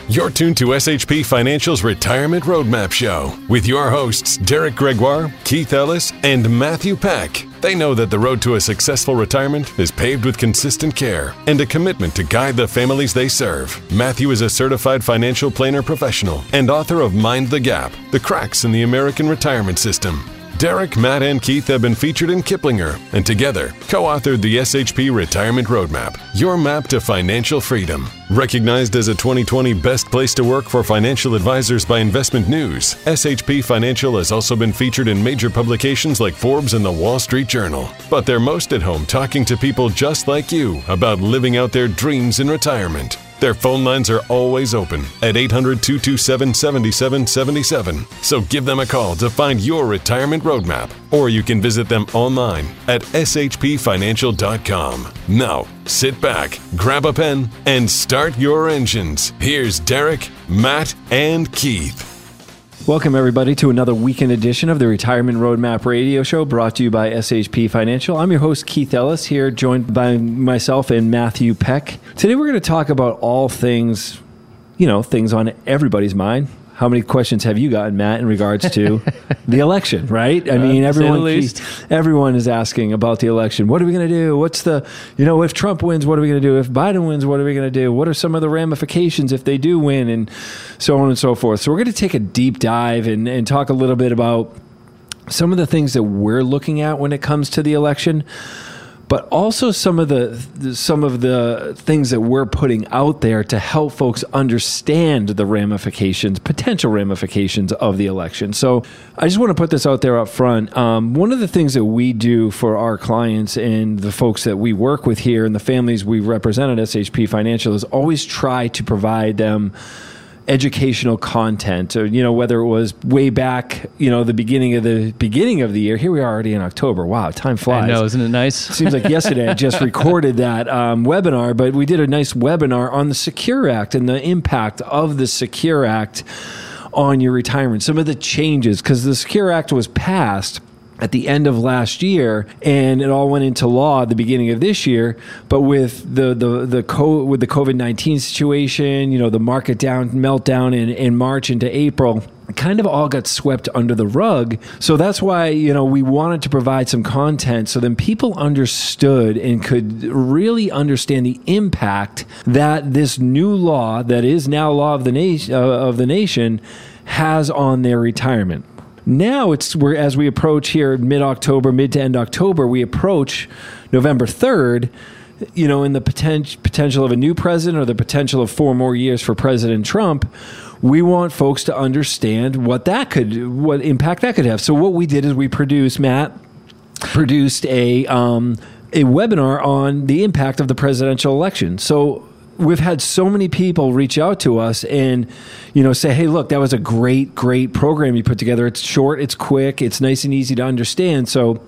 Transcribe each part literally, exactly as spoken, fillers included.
You're tuned to S H P Financial's Retirement Roadmap Show with your hosts, Derek Gregoire, Keith Ellis, and Matthew Peck. They know that the road to a successful retirement is paved with consistent care and a commitment to guide the families they serve. Matthew is a certified financial planner professional and author of Mind the Gap, The Cracks in the American Retirement System. Derek, Matt, and Keith have been featured in Kiplinger and together co-authored the S H P Retirement Roadmap, your map to financial freedom. Recognized as a twenty twenty Best Place to Work for Financial Advisors by Investment News, S H P Financial has also been featured in major publications like Forbes and the Wall Street Journal. But they're most at home talking to people just like you about living out their dreams in retirement. Their phone lines are always open at eight hundred, two two seven, seven seven seven seven. So give them a call to find your retirement roadmap, or you can visit them online at s h p financial dot com. Now, sit back, grab a pen, and start your engines. Here's Derek, Matt, and Keith. Welcome, everybody, to another weekend edition of the Retirement Roadmap Radio Show brought to you by S H P Financial. I'm your host, Keith Ellis, here joined by myself and Matthew Peck. Today, we're going to talk about all things, you know, things on everybody's mind. How many questions have you gotten, Matt, in regards to the election, right? I uh, mean, everyone everyone is asking about the election. What are we going to do? What's the, you know, if Trump wins, what are we going to do? If Biden wins, what are we going to do? What are some of the ramifications if they do win, and so on and so forth. So we're going to take a deep dive and, and talk a little bit about some of the things that we're looking at when it comes to the election, but also some of the some of the things that we're putting out there to help folks understand the ramifications, potential ramifications of the election. So I just want to put this out there up front. Um, one of the things that we do for our clients and the folks that we work with here and the families we represent at S H P Financial is always try to provide them educational content, or, you know, whether it was way back, you know, the beginning of the beginning of the year. Here we are already in October. Wow, time flies. I know, isn't it nice? Seems like yesterday I just recorded that um, webinar, but we did a nice webinar on the Secure Act and the impact of the Secure Act on your retirement. Some of the changes, because the Secure Act was passed at the end of last year, and it all went into law at the beginning of this year. But with the the the co- with the COVID nineteen situation, you know, the market down meltdown in, in March into April, kind of all got swept under the rug. So that's why, you know, we wanted to provide some content so then people understood and could really understand the impact that this new law that is now law of the nation uh, of the nation has on their retirement. Now it's we're as we approach here mid-October, mid to end October, we approach November third, you know, in the potential potential of a new president or the potential of four more years for President Trump. We want folks to understand what that could, what impact that could have. So what we did is we produced, Matt, produced a um, a webinar on the impact of the presidential election. So we've had so many people reach out to us and, you know, say, hey, look, that was a great, great program you put together. It's short, it's quick, it's nice and easy to understand. So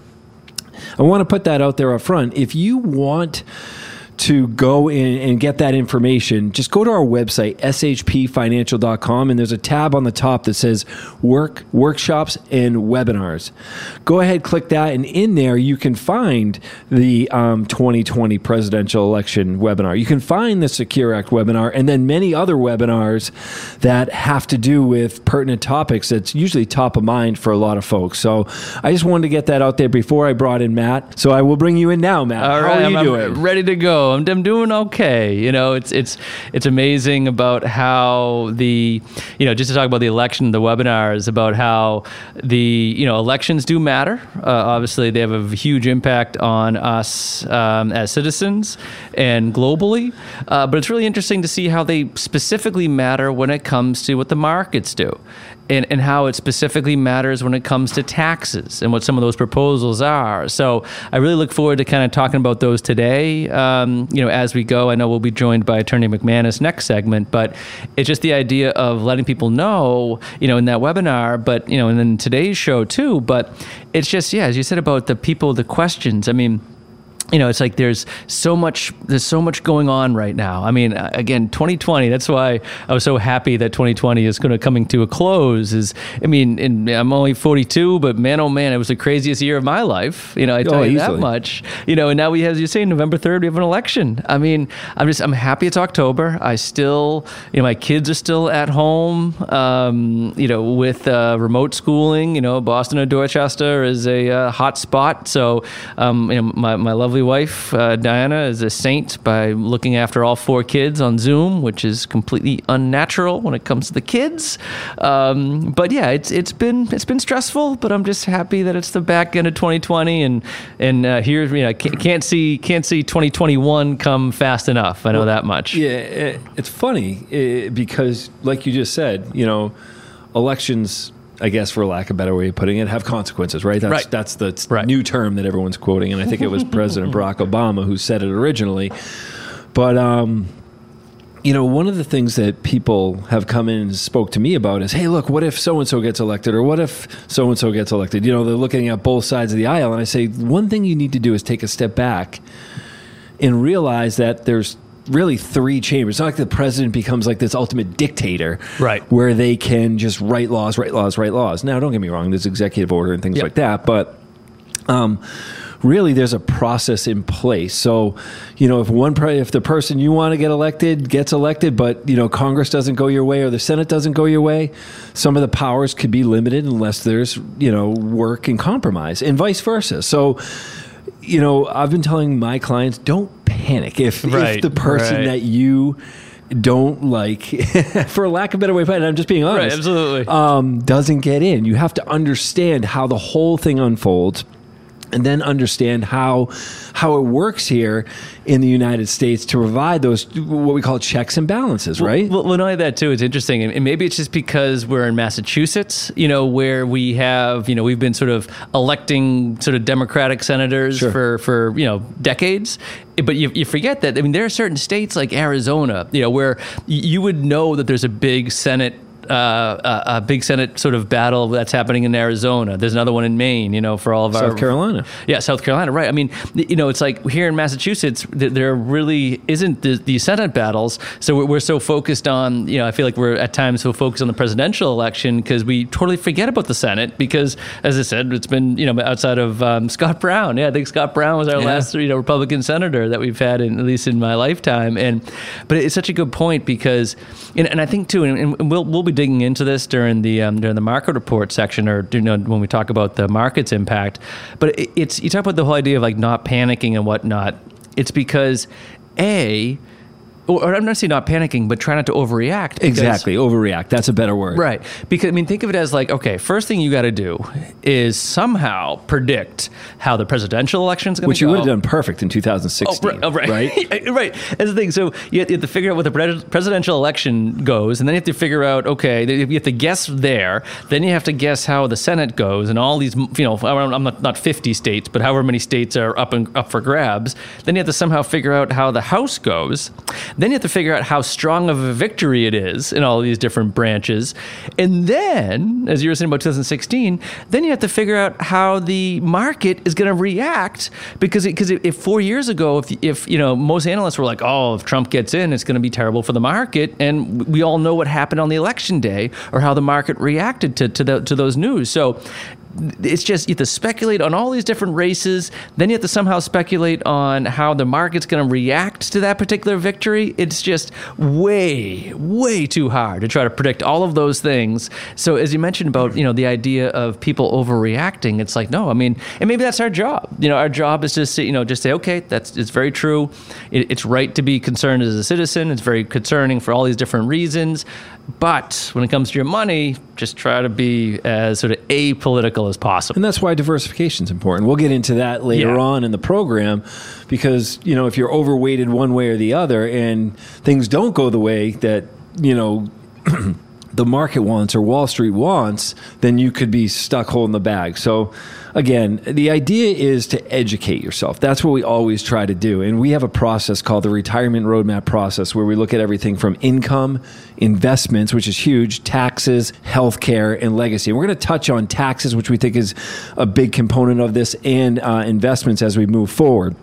I want to put that out there up front. If you want to go in and get that information, just go to our website, s h p financial dot com, and there's a tab on the top that says work, workshops, and webinars. Go ahead, click that, and in there you can find the um, twenty twenty presidential election webinar. You can find the Secure Act webinar, and then many other webinars that have to do with pertinent topics that's usually top of mind for a lot of folks. So I just wanted to get that out there before I brought in Matt. So I will bring you in now, Matt. All How right, are you I'm, doing? I'm ready to go. I'm, I'm doing okay. You know, it's it's it's amazing about how the, you know, just to talk about the election, the webinars about how the, you know, elections do matter. Uh, obviously, they have a huge impact on us um, as citizens and globally. Uh, but it's really interesting to see how they specifically matter when it comes to what the markets do. And, and how it specifically matters when it comes to taxes and what some of those proposals are. So I really look forward to kind of talking about those today, um, you know, as we go. I know we'll be joined by Attorney McManus next segment, but it's just the idea of letting people know, you know, in that webinar, but, you know, and then today's show too. But it's just, yeah, as you said about the people, the questions. I mean, you know, it's like there's so much, there's so much going on right now. I mean, again, twenty twenty, that's why I was so happy that twenty twenty is going to coming to a close is, I mean, and I'm only forty-two, but man, oh man, it was the craziest year of my life. You know, I tell Oh, you easily. that much, you know, and now we have, as you say, November third, we have an election. I mean, I'm just, I'm happy it's October. I still, you know, my kids are still at home, um, you know, with uh, remote schooling, you know, Boston or Dorchester is a uh, hot spot. So, um, you know, my, my lovely wife, uh, Diana, is a saint by looking after all four kids on Zoom, which is completely unnatural when it comes to the kids. Um, but yeah, it's it's been it's been stressful, but I'm just happy that it's the back end of twenty twenty, and and uh, here, you know, can't, can't see can't see twenty twenty-one come fast enough. I know Well, that much. Yeah, it, it's funny eh, because, like you just said, you know, elections, I guess, for lack of a better way of putting it, have consequences, right? That's Right. that's the t- Right. new term that everyone's quoting, and I think it was President Barack Obama who said it originally. But um, you know, one of the things that people have come in and spoke to me about is, hey, look, what if so and so gets elected, or what if so and so gets elected? You know, they're looking at both sides of the aisle, and I say one thing you need to do is take a step back and realize that there's really three chambers. It's not like the president becomes like this ultimate dictator, Right. where they can just write laws, write laws, write laws. Now, don't get me wrong, there's executive order and things Yep. like that, but um, really there's a process in place. So, you know, if one pre- if the person you want to get elected gets elected, but you know Congress doesn't go your way or the Senate doesn't go your way, some of the powers could be limited unless there's, you know, work and compromise, and vice versa. So, you know, I've been telling my clients, don't panic if, Right, if the person right. that you don't like, for lack of a better way of putting it, I'm just being honest, Right, absolutely. um, doesn't get in. You have to understand how the whole thing unfolds, and then understand how how it works here in the United States to provide those, what we call checks and balances, right? Well, well, not only that too, it's interesting, and and maybe it's just because we're in Massachusetts, you know, where we have, you know, we've been sort of electing sort of Democratic senators Sure. for, for, you know, decades. But you, you forget that, I mean, there are certain states like Arizona, you know, where y- you would know that there's a big Senate uh, a, a big Senate sort of battle that's happening in Arizona. There's another one in Maine, you know, for all of our... South Carolina. Yeah, South Carolina, right. I mean, you know, it's like here in Massachusetts, th- there really isn't the, the Senate battles. So we're, we're so focused on, you know, I feel like we're at times so focused on the presidential election because we totally forget about the Senate because, as I said, it's been, you know, outside of um, Scott Brown. Yeah, I think Scott Brown was our Yeah. last, you know, Republican senator that we've had, in, at least in my lifetime. And but it's such a good point because, and, and I think too, and, and we'll we'll be digging into this during the um, during the market report section, or you know when we talk about the market's impact. But it, it's you talk about the whole idea of like not panicking and whatnot. It's because a Or I'm not saying not panicking, but try not to overreact. because- Exactly, overreact. That's a better word. Right. Because, I mean, think of it as like, okay, first thing you got to do is somehow predict how the presidential election is going to go. Which you would have done perfect in two thousand Oh, sixteen. right, oh, right, right? right. That's the thing. So you have, you have to figure out what the pres- presidential election goes, and then you have to figure out, okay, you have to guess there. Then you have to guess how the Senate goes, and all these, you know, I'm not not fifty states, but however many states are up and up for grabs. Then you have to somehow figure out how the House goes. Then you have to figure out how strong of a victory it is in all these different branches, and then, as you were saying about two thousand sixteen, then you have to figure out how the market is going to react because because if four years ago, if if you know most analysts were like, oh, if Trump gets in, it's going to be terrible for the market, and we all know what happened on the election day or how the market reacted to to, the, to those news. So it's just you have to speculate on all these different races. Then you have to somehow speculate on how the market's going to react to that particular victory. It's just way, way too hard to try to predict all of those things. So as you mentioned about, you know, the idea of people overreacting, it's like, no, I mean, and maybe that's our job. You know, our job is just to, you know, just say, okay, that's, it's very true. It, it's right to be concerned as a citizen. It's very concerning for all these different reasons. But when it comes to your money, just try to be as sort of apolitical as possible. And that's why diversification is important. We'll get into that later Yeah. on in the program because, you know, if you're overweighted one way or the other and things don't go the way that, you know, the market wants or Wall Street wants, then you could be stuck holding the bag. So again, the idea is to educate yourself. That's what we always try to do. And we have a process called the Retirement Roadmap process where we look at everything from income, investments, which is huge, taxes, healthcare, and legacy. And we're going to touch on taxes, which we think is a big component of this, and uh, investments as we move forward.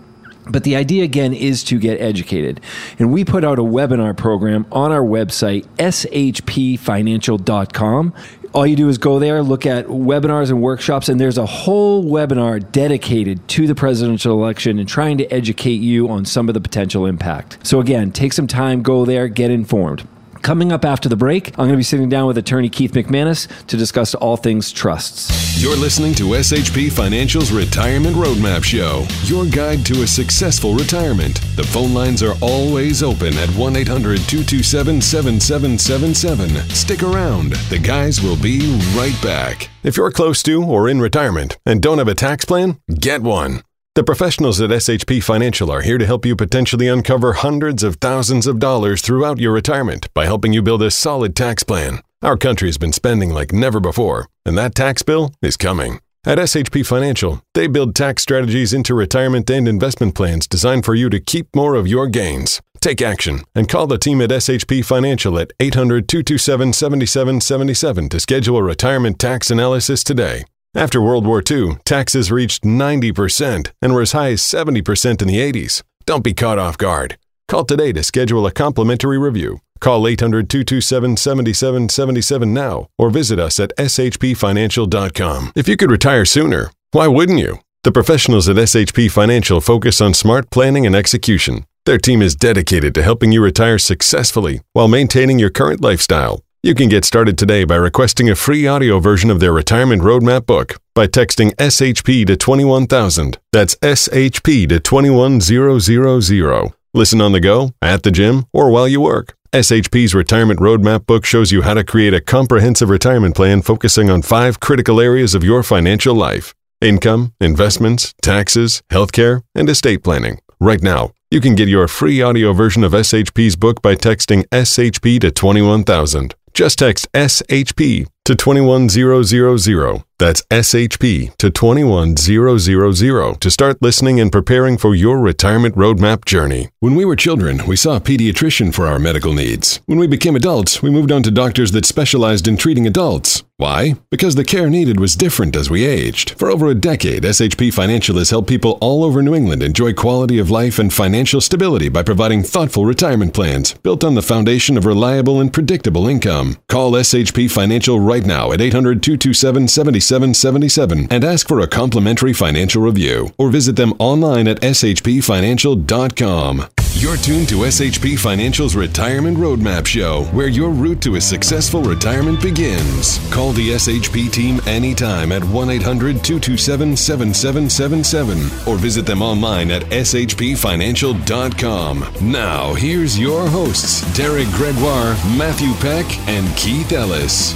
But the idea, again, is to get educated. And we put out a webinar program on our website, S H P financial dot com. All you do is go there, look at webinars and workshops, and there's a whole webinar dedicated to the presidential election and trying to educate you on some of the potential impact. So again, take some time, go there, get informed. Coming up after the break, I'm going to be sitting down with attorney Keith McManus to discuss all things trusts. You're listening to S H P Financial's Retirement Roadmap Show, your guide to a successful retirement. The phone lines are always open at one eight hundred two two seven seven seven seven seven. Stick around. The guys will be right back. If you're close to or in retirement and don't have a tax plan, get one. The professionals at S H P Financial are here to help you potentially uncover hundreds of thousands of dollars throughout your retirement by helping you build a solid tax plan. Our country has been spending like never before, and that tax bill is coming. At S H P Financial, they build tax strategies into retirement and investment plans designed for you to keep more of your gains. Take action and call the team at S H P Financial at eight hundred two two seven seven seven seven seven to schedule a retirement tax analysis today. After World War Two, taxes reached ninety percent and were as high as seventy percent in the eighties. Don't be caught off guard. Call today to schedule a complimentary review. Call eight hundred two two seven seven seven seven seven now or visit us at S H P financial dot com. If you could retire sooner, why wouldn't you? The professionals at S H P Financial focus on smart planning and execution. Their team is dedicated to helping you retire successfully while maintaining your current lifestyle. You can get started today by requesting a free audio version of their Retirement Roadmap book by texting S H P to twenty-one thousand. That's S H P to twenty-one thousand. Listen on the go, at the gym, or while you work. S H P's Retirement Roadmap book shows you how to create a comprehensive retirement plan focusing on five critical areas of your financial life: income, investments, taxes, healthcare, and estate planning. Right now, you can get your free audio version of S H P's book by texting S H P to twenty-one thousand. Just text S H P to twenty-one thousand. That's S H P to twenty-one thousand to start listening and preparing for your retirement roadmap journey. When we were children, we saw a pediatrician for our medical needs. When we became adults, we moved on to doctors that specialized in treating adults. Why? Because the care needed was different as we aged. For over a decade, S H P Financial has helped people all over New England enjoy quality of life and financial stability by providing thoughtful retirement plans built on the foundation of reliable and predictable income. Call S H P Financial right now at eight hundred two two seven seven seven seven seven and ask for a complimentary financial review, or visit them online at S H P financial dot com. You're tuned to S H P Financial's Retirement Roadmap Show, where your route to a successful retirement begins. Call the S H P team anytime at one eight hundred two two seven seven seven seven seven or visit them online at S H P financial dot com. Now, here's your hosts, Derek Gregoire, Matthew Peck, and Keith Ellis.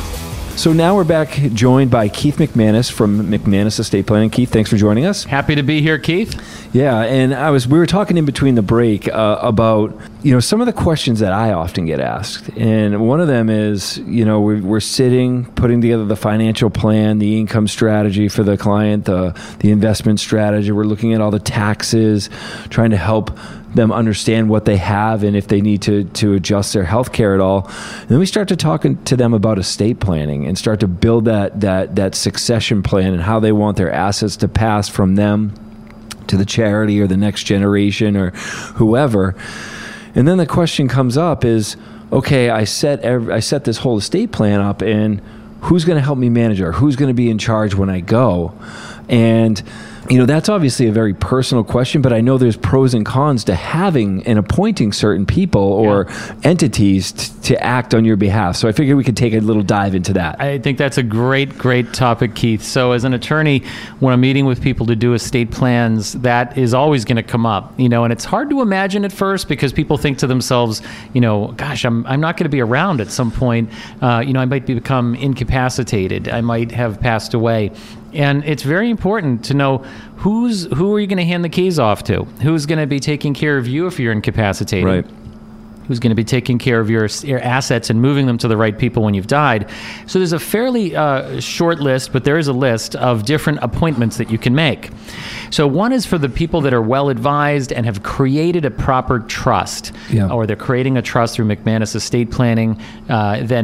So now we're back joined by Keith McManus from McManus Estate Planning. Keith, thanks for joining us. Happy to be here, Keith. Yeah, and I was we were talking in between the break uh, about, you know, some of the questions that I often get asked. And one of them is, you know, we're, we're sitting, putting together the financial plan, the income strategy for the client, the, the investment strategy. We're looking at all the taxes, trying to help them understand what they have and if they need to to adjust their health care at all. And then we start to talk to them about estate planning and start to build that that that succession plan and how they want their assets to pass from them to the charity or the next generation or whoever. And then the question comes up is, okay, I set every, I set this whole estate plan up, and who's going to help me manage it? Or who's going to be in charge when I go? And you know, that's obviously a very personal question, but I know there's pros and cons to having and appointing certain people or yeah. entities t- to act on your behalf. So I figured we could take a little dive into that. I think that's a great, great topic, Keith. So as an attorney, when I'm meeting with people to do estate plans, that is always going to come up, you know, and it's hard to imagine at first because people think to themselves, you know, gosh, I'm I'm not going to be around at some point. Uh, you know, I might become incapacitated. I might have passed away. And it's very important to know who's who are you going to hand the keys off to? Who's going to be taking care of you if you're incapacitated? Right. Who's going to be taking care of your, your assets and moving them to the right people when you've died? So there's a fairly uh, short list, but there is a list of different appointments that you can make. So one is for the people that are well advised and have created a proper trust, yeah. or they're creating a trust through McManus Estate Planning. Uh, then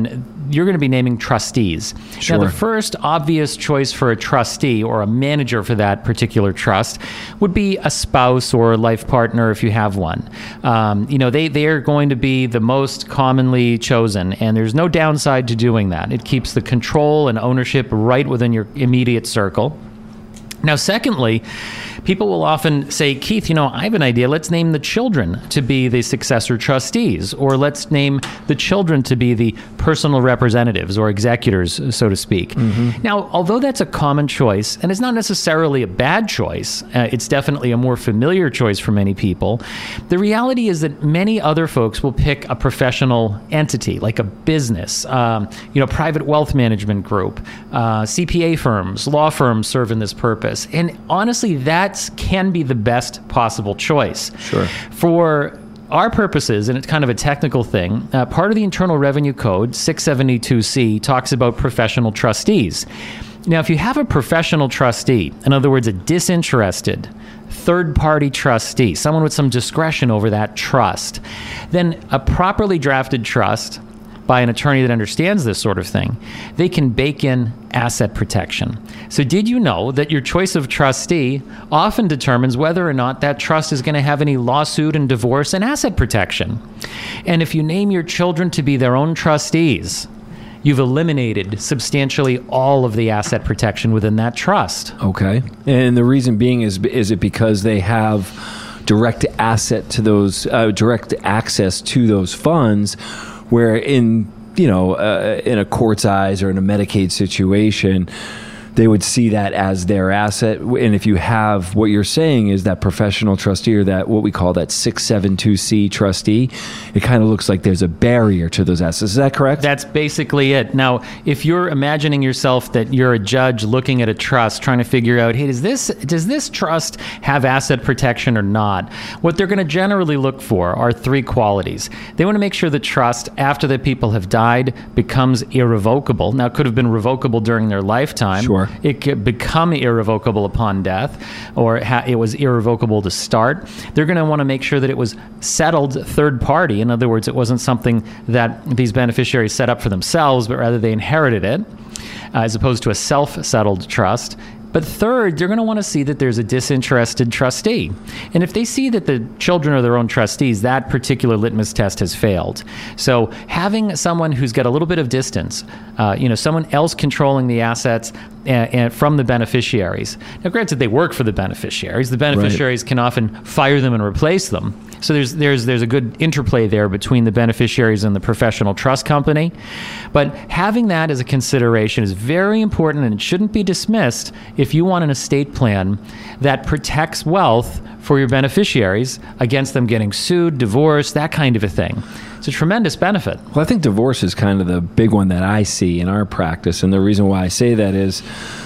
you're going to be naming trustees. Sure. Now, the first obvious choice for a trustee or a manager for that particular trust would be a spouse or a life partner if you have one. Um, you know, they, they are going to be the most commonly chosen, and there's no downside to doing that. It keeps the control and ownership right within your immediate circle. Now, secondly, people will often say, Keith, you know, I have an idea. Let's name the children to be the successor trustees, or let's name the children to be the personal representatives or executors, so to speak. Mm-hmm. Now, although that's a common choice, and it's not necessarily a bad choice, uh, it's definitely a more familiar choice for many people, the reality is that many other folks will pick a professional entity, like a business, um, you know, private wealth management group, uh, C P A firms, law firms serve in this purpose. And honestly, that can be the best possible choice. Sure. For our purposes, and it's kind of a technical thing, uh, part of the Internal Revenue Code, six seventy-two C, talks about professional trustees. Now, if you have a professional trustee, in other words, a disinterested third-party trustee, someone with some discretion over that trust, then a properly drafted trust by an attorney that understands this sort of thing, they can bake in asset protection. So did you know that your choice of trustee often determines whether or not that trust is going to have any lawsuit and divorce and asset protection? And if you name your children to be their own trustees, you've eliminated substantially all of the asset protection within that trust. Okay. And the reason being is, is it because they have direct asset to those, uh, direct access to those funds, where in, you know, uh, in a court's eyes or in a Medicaid situation, they would see that as their asset. And if you have, what you're saying is that professional trustee, or that what we call that six seventy-two C trustee, it kind of looks like there's a barrier to those assets. Is that correct? That's basically it. Now, if you're imagining yourself that you're a judge looking at a trust, trying to figure out, hey, does this does this trust have asset protection or not? What they're going to generally look for are three qualities. They want to make sure the trust, after the people have died, becomes irrevocable. Now, it could have been revocable during their lifetime. Sure. It could become irrevocable upon death, or ha- it was irrevocable to start. They're going to want to make sure that it was settled third party. In other words, it wasn't something that these beneficiaries set up for themselves, but rather they inherited it, uh, as opposed to a self-settled trust. But third, they're going to want to see that there's a disinterested trustee. And if they see that the children are their own trustees, that particular litmus test has failed. So having someone who's got a little bit of distance, uh, you know, someone else controlling the assets and, and from the beneficiaries. Now, granted, they work for the beneficiaries. The beneficiaries right. can often fire them and replace them. So there's there's there's a good interplay there between the beneficiaries and the professional trust company. But having that as a consideration is very important, and it shouldn't be dismissed if you want an estate plan that protects wealth for your beneficiaries against them getting sued, divorced, that kind of a thing. It's a tremendous benefit. Well, I think divorce is kind of the big one that I see in our practice. And the reason why I say that is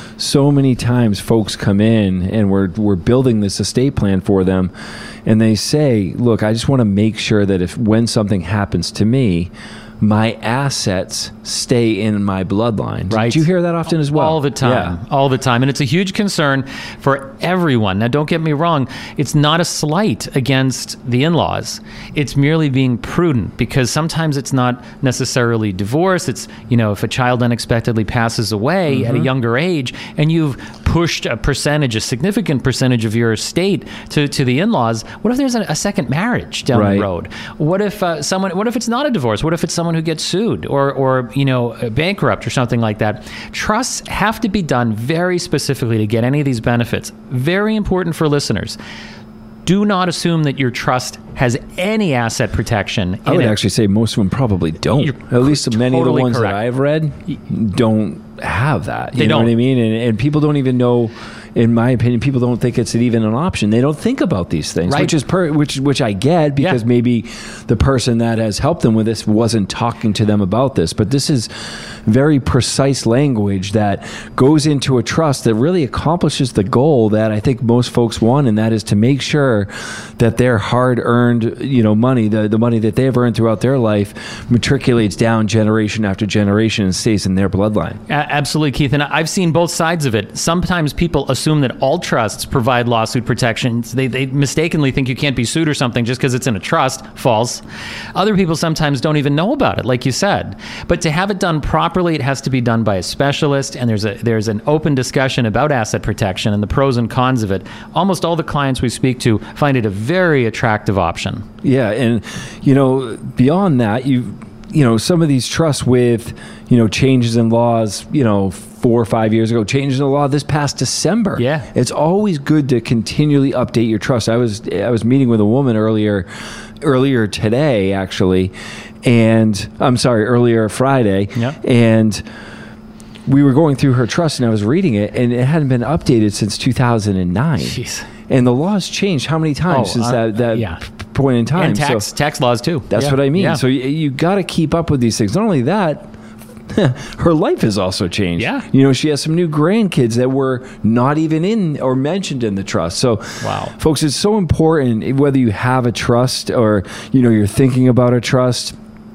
so many times folks come in and we're we're building this estate plan for them, and they say, look, I just want to make sure that if when something happens to me, my assets stay in my bloodline. Right. Did you hear that often as well? All the time. Yeah. All the time. And it's a huge concern for everyone. Now, don't get me wrong. It's not a slight against the in-laws. It's merely being prudent, because sometimes it's not necessarily divorce. It's, you know, if a child unexpectedly passes away mm-hmm. at a younger age, and you've pushed a percentage, a significant percentage of your estate to, to the in-laws, what if there's a, a second marriage down right. the road? What if uh, someone, what if it's not a divorce? What if it's someone who gets sued or, or you know, bankrupt or something like that? Trusts have to be done very specifically to get any of these benefits. Very important for listeners. Do not assume that your trust has any asset protection. I would it. actually say most of them probably don't. You're At least many totally of the ones correct. that I've read don't have that. You They know don't. what I mean? And, and people don't even know, in my opinion, people don't think it's even an option. They don't think about these things, Right. which is per, which which I get, because Yeah. maybe the person that has helped them with this wasn't talking to them about this. But this is very precise language that goes into a trust that really accomplishes the goal that I think most folks want, and that is to make sure that their hard-earned, you know, money, the, the money that they've earned throughout their life, matriculates down generation after generation and stays in their bloodline. A- absolutely, Keith. And I've seen both sides of it. Sometimes people assume that all trusts provide lawsuit protections. They, they mistakenly think you can't be sued or something just because it's in a trust. False. Other people sometimes don't even know about it, like you said. But to have it done properly, it has to be done by a specialist. And there's a there's an open discussion about asset protection and the pros and cons of it. Almost all the clients we speak to find it a very attractive option. Yeah, and you know, beyond that, you you know, some of these trusts with, you know, changes in laws, you know, four or five years ago, changes in the law this past December. Yeah. It's always good to continually update your trust. I was I was meeting with a woman earlier earlier today, actually, and I'm sorry, earlier Friday. Yep. And we were going through her trust and I was reading it and it hadn't been updated since two thousand nine. Jeez. And the law's changed how many times Oh, since uh, that, that yeah. p- point in time? And tax, So tax laws, too. that's Yeah. what I mean. Yeah. So you, you got to keep up with these things. Not only that, her life has also changed. Yeah. You know, she has some new grandkids that were not even in or mentioned in the trust. So, Wow. folks, it's so important whether you have a trust or, you know, you're thinking about a trust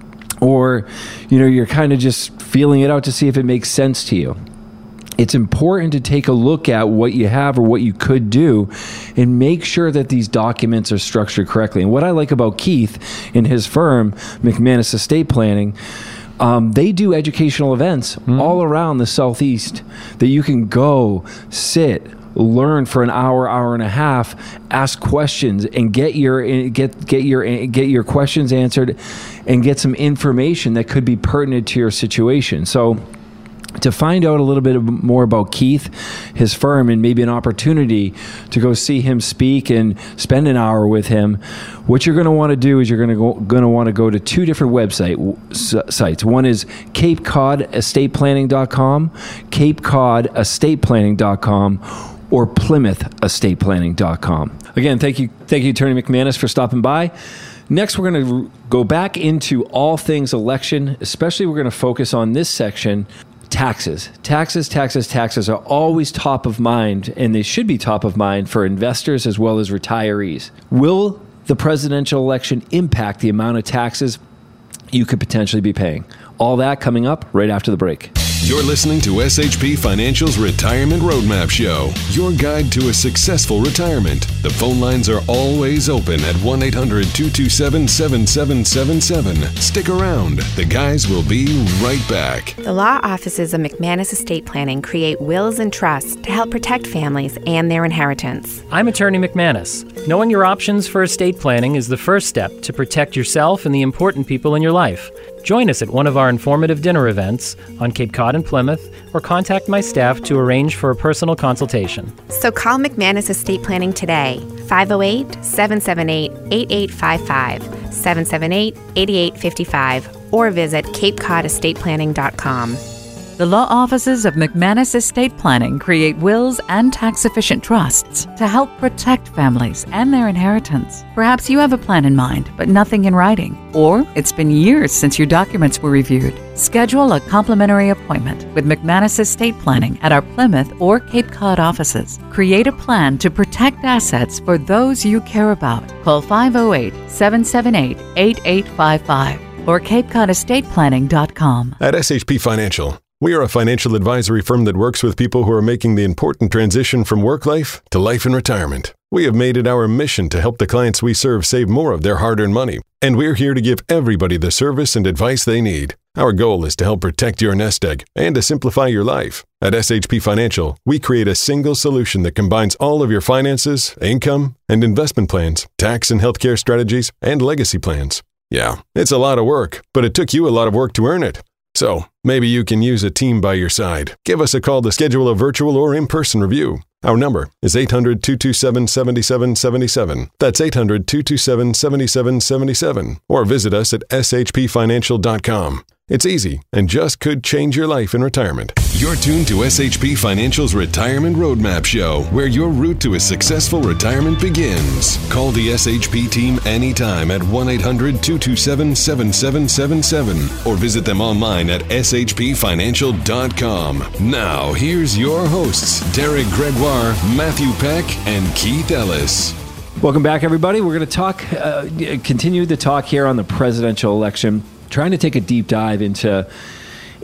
or, you know, you're kind of just feeling it out to see if it makes sense to you. It's important to take a look at what you have or what you could do and make sure that these documents are structured correctly. And what I like about Keith and his firm, McManus Estate Planning, um, they do educational events mm. all around the Southeast that you can go, sit, learn for an hour, hour and a half, ask questions, and get your get get your get your questions answered, and get some information that could be pertinent to your situation. So, to find out a little bit more about Keith, his firm, and maybe an opportunity to go see him speak and spend an hour with him, what you're going to want to do is you're going to go, going to want to go to two different website s- sites. One is Cape Cod Estate Planning dot com, Cape Cod Estate Planning dot com, or Plymouth Estate Planning dot com. Again, thank you, thank you, Attorney McManus, for stopping by. Next, we're going to go back into all things election. Especially, we're going to focus on this section. Taxes. Taxes, taxes, taxes are always top of mind, and they should be top of mind for investors as well as retirees. Will the presidential election impact the amount of taxes you could potentially be paying? All that coming up right after the break. You're listening to S H P Financial's Retirement Roadmap Show, your guide to a successful retirement. The phone lines are always open at one eight hundred two two seven seven seven seven seven. Stick around. The guys will be right back. The law offices of McManus Estate Planning create wills and trusts to help protect families and their inheritance. I'm Attorney McManus. Knowing your options for estate planning is the first step to protect yourself and the important people in your life. Join us at one of our informative dinner events on Cape Cod and Plymouth, or contact my staff to arrange for a personal consultation. So call McManus Estate Planning today, five oh eight, seven seven eight, eight eight five five, seven seven eight, eight eight five five, or visit cape cod estate planning dot com. The law offices of McManus Estate Planning create wills and tax-efficient trusts to help protect families and their inheritance. Perhaps you have a plan in mind, but nothing in writing. Or it's been years since your documents were reviewed. Schedule a complimentary appointment with McManus Estate Planning at our Plymouth or Cape Cod offices. Create a plan to protect assets for those you care about. Call five oh eight, seven seven eight, eight eight five five or cape cod estate planning dot com. At S H P Financial, we are a financial advisory firm that works with people who are making the important transition from work life to life and retirement. We have made it our mission to help the clients we serve save more of their hard-earned money, and we're here to give everybody the service and advice they need. Our goal is to help protect your nest egg and to simplify your life. At S H P Financial, we create a single solution that combines all of your finances, income, and investment plans, tax and healthcare strategies, and legacy plans. Yeah, it's a lot of work, but it took you a lot of work to earn it. So, maybe you can use a team by your side. Give us a call to schedule a virtual or in-person review. Our number is eight hundred, two two seven, seven seven seven seven. That's eight hundred, two two seven, seven seven seven seven. Or visit us at s h p financial dot com. It's easy and just could change your life in retirement. You're tuned to S H P Financial's Retirement Roadmap Show, where your route to a successful retirement begins. Call the S H P team anytime at one eight hundred, two two seven, seven seven seven seven or visit them online at s h p financial dot com. Now, here's your hosts, Derek Gregoire, Matthew Peck, and Keith Ellis. Welcome back, everybody. We're going to talk, uh, continue the talk here on the presidential election, trying to take a deep dive into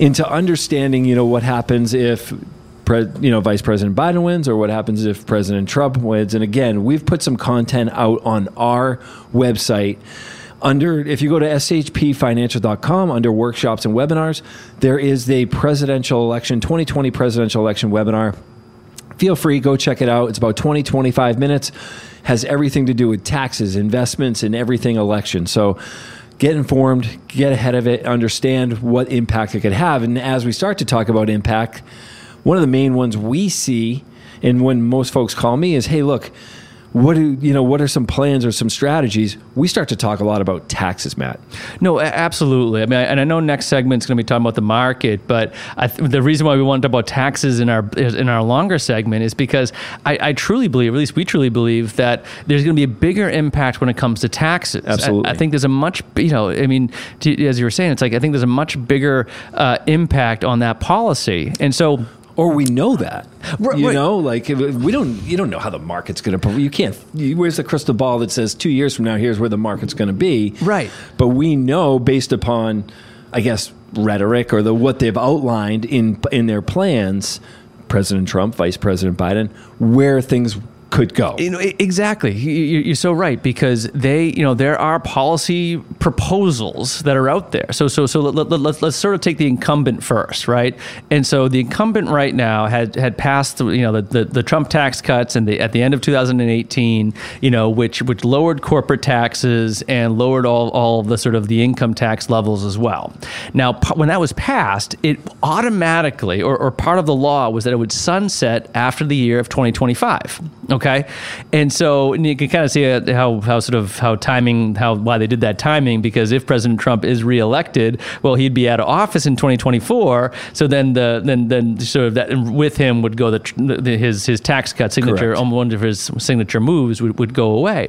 into understanding, you know, what happens if, pre, you know, Vice President Biden wins, or what happens if President Trump wins. And again, we've put some content out on our website. Under, if you go to S H P financial dot com, under workshops and webinars, there is the presidential election, twenty twenty presidential election webinar. Feel free, go check it out. It's about twenty, twenty-five minutes. Has everything to do with taxes, investments, and everything election. So get informed, get ahead of it, understand what impact it could have. And as we start to talk about impact, one of the main ones we see, and when most folks call me, is, hey, look, what do you know? What are some plans or some strategies? We start to talk a lot about taxes, Matt. No, a- absolutely. I mean, I, and I know next segment's going to be talking about the market, but I th- the reason why we want to talk about taxes in our in our longer segment is because I, I truly believe, or at least we truly believe, that there's going to be a bigger impact when it comes to taxes. Absolutely. I, I think there's a much, you know, I mean, to, as you were saying, it's like I think there's a much bigger uh, impact on that policy, and so. Or we know that, Right, you right. know, like if we don't, you don't know how the market's going to, you can't, you, where's the crystal ball that says two years from now, here's where the market's going to be. Right. But we know based upon, I guess, rhetoric or the, what they've outlined in, in their plans, President Trump, Vice President Biden, where things could go. You know, exactly. You- You're so right, because they, you know, there are policy proposals that are out there. So, so, so let, let, let's let's sort of take the incumbent first, right? And so the incumbent right now had had passed, you know, the, the, the Trump tax cuts, and the at the end of two thousand eighteen, you know, which which lowered corporate taxes and lowered all all of the sort of the income tax levels as well. Now, p- when that was passed, it automatically, or, or part of the law was that it would sunset after the year of twenty twenty-five. Okay, and so and you can kind of see how how sort of how timing how why they did that timing, because if President Trump is reelected, well, he'd be out of office in twenty twenty-four. So then the then then sort of that with him would go the, the his his tax cut signature on one of his signature moves would, would go away.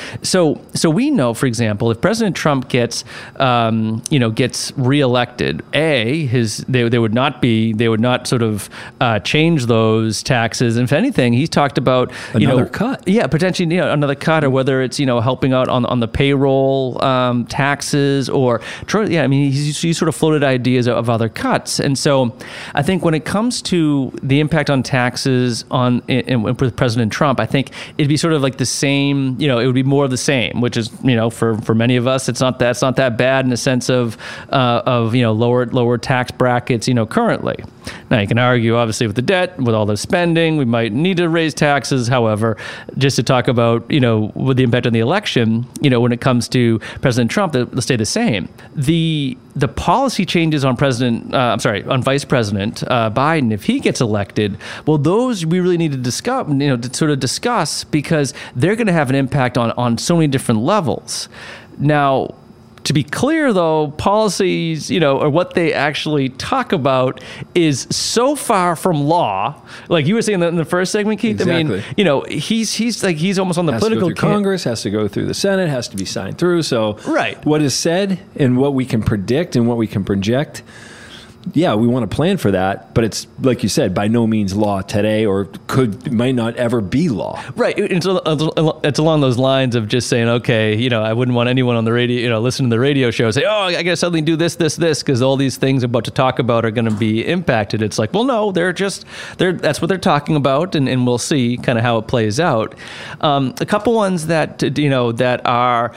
So so we know, for example, if President Trump gets um, you know gets reelected, a his they they would not be they would not sort of uh, change those taxes. And if anything, he's talked about you Another know, cut. Yeah, potentially, you know, another cut, or whether it's, you know, helping out on, on the payroll um, taxes, or, yeah, I mean, he's, he's sort of floated ideas of, of other cuts. And so I think when it comes to the impact on taxes on in, in, with President Trump, I think it'd be sort of like the same, you know, it would be more of the same, which is, you know, for, for many of us, it's not that, it's not that bad in the sense of, uh, of, you know, lower, lower tax brackets, you know, currently. Now, you can argue, obviously, with the debt, with all the spending, we might need to raise taxes. However, just to talk about, you know, with the impact on the election, you know, when it comes to President Trump, they'll stay the same. The the policy changes on President, uh, I'm sorry, on Vice President uh, Biden, if he gets elected, well, those we really need to discuss, you know, to sort of discuss, because they're going to have an impact on on so many different levels. Now, to be clear, though, policies, you know, or what they actually talk about is so far from law. Like you were saying in the first segment, Keith. Exactly. I mean, you know, he's he's like he's almost on the has political to go through camp. Congress, has to go through the Senate, has to be signed through. So Right. what is said and what we can predict and what we can project, yeah, we want to plan for that, but it's like you said, by no means law today, or could might not ever be law. Right. It's, it's along those lines of just saying, okay, you know, I wouldn't want anyone on the radio, you know, listen to the radio show say, oh, I got to suddenly do this, this, this, because all these things I'm about to talk about are going to be impacted. It's like, well, no, they're just, they're that's what they're talking about, and, and we'll see kind of how it plays out. Um, a couple ones that, you know, that are,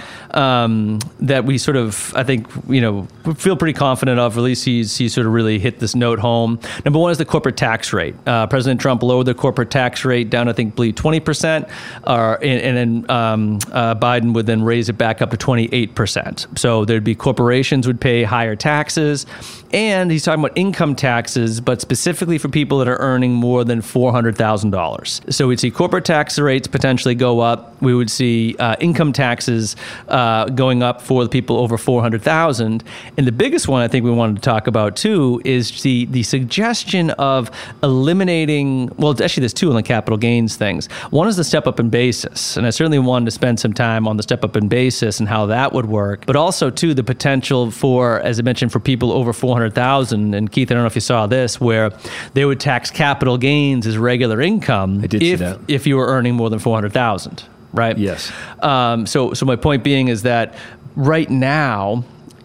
um, that we sort of, I think, you know, feel pretty confident of, or at least he's, he's sort of really hit this note home. Number one is the corporate tax rate. Uh, President Trump lowered the corporate tax rate down, I think, believe twenty percent, uh, and, and then um, uh, Biden would then raise it back up to twenty-eight percent. So there'd be corporations would pay higher taxes, and he's talking about income taxes, but specifically for people that are earning more than four hundred thousand dollars. So we'd see corporate tax rates potentially go up. We would see uh, income taxes uh, going up for the people over four hundred thousand. And the biggest one I think we wanted to talk about too is the the suggestion of eliminating, well, actually there's two on the capital gains things. One is the step up in basis. And I certainly wanted to spend some time on the step up in basis and how that would work. But also too, the potential for, as I mentioned, for people over four hundred thousand. And Keith, I don't know if you saw this, where they would tax capital gains as regular income. I did if, see that. if you were earning more than four hundred thousand, right? Yes. Um, so, so my point being is that right now,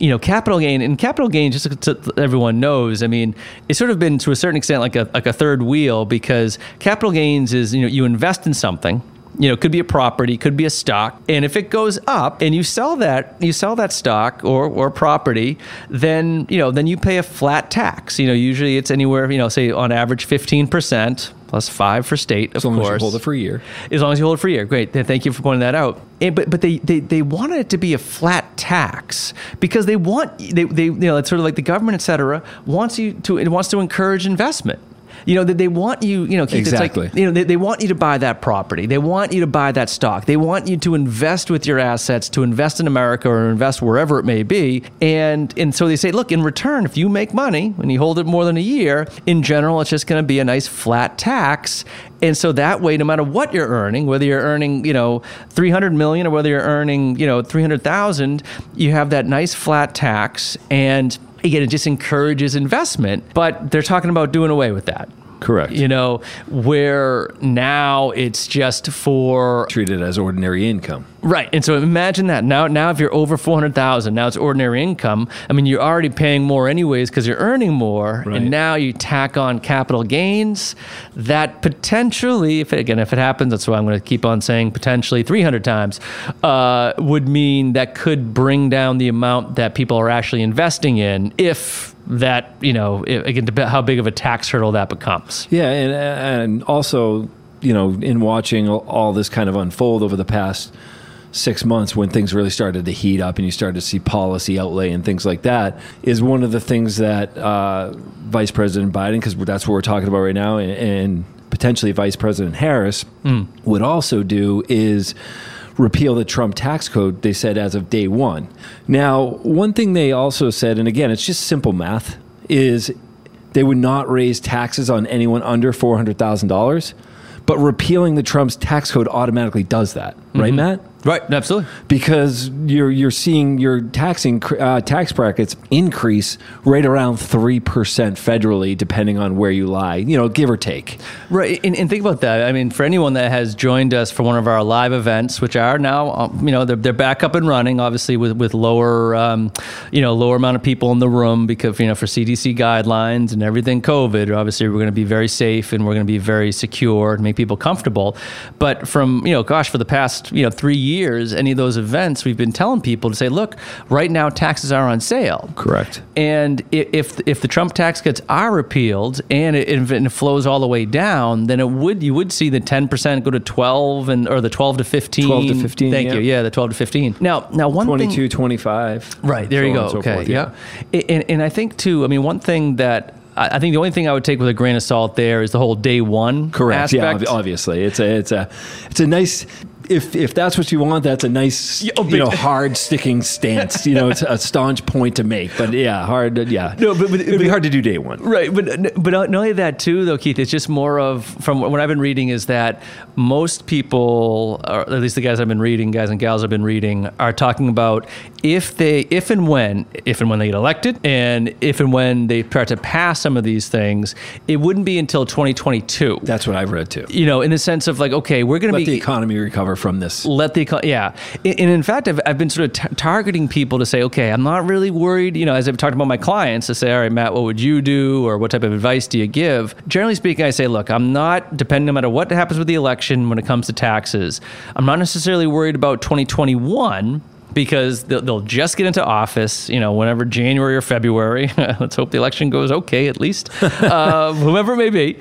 you know, capital gain and capital gain, just so everyone knows, I mean, it's sort of been to a certain extent like a like a third wheel, because capital gains is, you know, you invest in something. You know, it could be a property, could be a stock. And if it goes up and you sell that, you sell that stock or, or property, then, you know, then you pay a flat tax. You know, usually it's anywhere, you know, say on average fifteen percent plus five for state, of as long course. As you hold it for a year. As long as you hold it for a year. Great. Thank you for pointing that out. And, but but they, they, they wanted it to be a flat tax because they want, they, they you know, it's sort of like the government, et cetera, wants you to, it wants to encourage investment. You know, they, they want you, you know, Keith, exactly. It's like, you know, they, they want you to buy that property. They want you to buy that stock. They want you to invest with your assets, to invest in America or invest wherever it may be. And and so they say, look, in return, if you make money and you hold it more than a year, in general, it's just going to be a nice flat tax. And so that way, no matter what you're earning, whether you're earning, you know, three hundred million or whether you're earning, you know, three hundred thousand, you have that nice flat tax. And again, it just encourages investment, but they're talking about doing away with that. Correct. You know, where now it's just for treated as ordinary income. Right. And so imagine that. Now, now if you're over four hundred thousand, now it's ordinary income. I mean, you're already paying more anyways because you're earning more. Right. And now you tack on capital gains that potentially, if it, again, if it happens, that's why I'm going to keep on saying potentially three hundred times, uh, would mean that could bring down the amount that people are actually investing in if that, you know, again, how big of a tax hurdle that becomes. Yeah. And, and also, you know, in watching all this kind of unfold over the past six months when things really started to heat up and you started to see policy outlay and things like that, is one of the things that uh, Vice President Biden, because that's what we're talking about right now, and, and potentially Vice President Harris mm. would also do is repeal the Trump tax code, they said, as of day one. Now, one thing they also said, and again, it's just simple math, is they would not raise taxes on anyone under four hundred thousand dollars, but repealing the Trump's tax code automatically does that. Right, mm-hmm. Matt? Right, absolutely. Because you're you're seeing your taxing uh, tax brackets increase right around three percent federally, depending on where you lie, you know, give or take. Right, and, and think about that. I mean, for anyone that has joined us for one of our live events, which are now, you know, they're, they're back up and running, obviously with with lower, um, you know, lower amount of people in the room because, you know, for C D C guidelines and everything COVID, obviously we're going to be very safe and we're going to be very secure to make people comfortable. But from, you know, gosh, for the past, you know, three years, years, any of those events, we've been telling people to say, look, right now taxes are on sale. Correct. And if if the Trump tax cuts are repealed and it, and it flows all the way down, then it would you would see the ten percent go to twelve and or the twelve to fifteen. twelve to fifteen. Thank yeah. you. Yeah, the twelve to fifteen. Now, now one twenty-two, thing, twenty-five. Right. There so you go. so Okay. Forth, yeah. yeah. And, and I think too, I mean, one thing that I think the only thing I would take with a grain of salt there is the whole day one Correct. aspect. Yeah, obviously. It's a it's a it's a nice If if that's what you want, that's a nice, oh, you know, hard sticking stance. You know, it's a staunch point to make. But yeah, hard. To, yeah, no, but, but it'd be hard to do day one, right? But but not only that too, though, Keith. It's just more of from what I've been reading is that most people, or at least the guys I've been reading, guys and gals I've been reading, are talking about if they, if and when, if and when they get elected, and if and when they start to pass some of these things, it wouldn't be until twenty twenty-two. That's what I've read too. You know, in the sense of like, okay, we're going to let be the economy recover from this. Let the yeah, and in fact, I've, I've been sort of t- targeting people to say, okay, I'm not really worried. You know, as I've talked about my clients, to say, all right, Matt, what would you do, or what type of advice do you give? Generally speaking, I say, look, I'm not depending no matter what happens with the election when it comes to taxes. I'm not necessarily worried about twenty twenty-one. Because they'll, they'll just get into office, you know, whenever January or February. Let's hope the election goes okay, at least, uh, whomever it may be.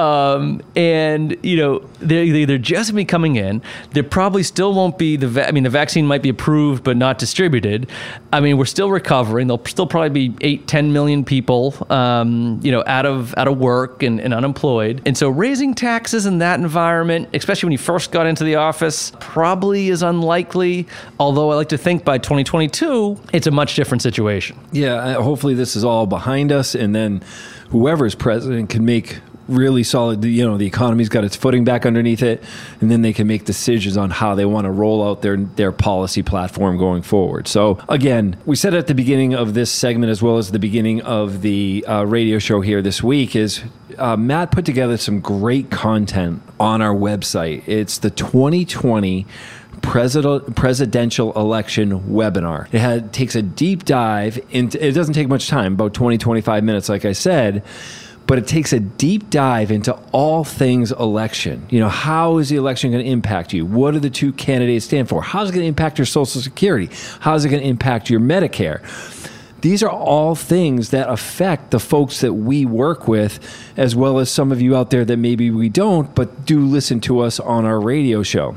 Um, and you know, they're, they're just gonna be coming in. There probably still won't be the. Va- I mean, the vaccine might be approved but not distributed. I mean, we're still recovering. There'll still probably be eight, ten million people, um, you know, out of out of work and, and unemployed. And so, raising taxes in that environment, especially when you first got into the office, probably is unlikely. Although I like to think by twenty twenty-two, it's a much different situation. Yeah, hopefully this is all behind us, and then whoever's president can make really solid, you know, the economy's got its footing back underneath it, and then they can make decisions on how they want to roll out their their policy platform going forward. So again, we said at the beginning of this segment, as well as the beginning of the uh, radio show here this week, is uh, Matt put together some great content on our website. It's the twenty twenty president, presidential election webinar. It had, takes a deep dive into, it doesn't take much time, about twenty, twenty-five minutes, like I said, but it takes a deep dive into all things election. You know, how is the election going to impact you? What do the two candidates stand for? How's it going to impact your Social Security? How's it going to impact your Medicare? These are all things that affect the folks that we work with, as well as some of you out there that maybe we don't, but do listen to us on our radio show.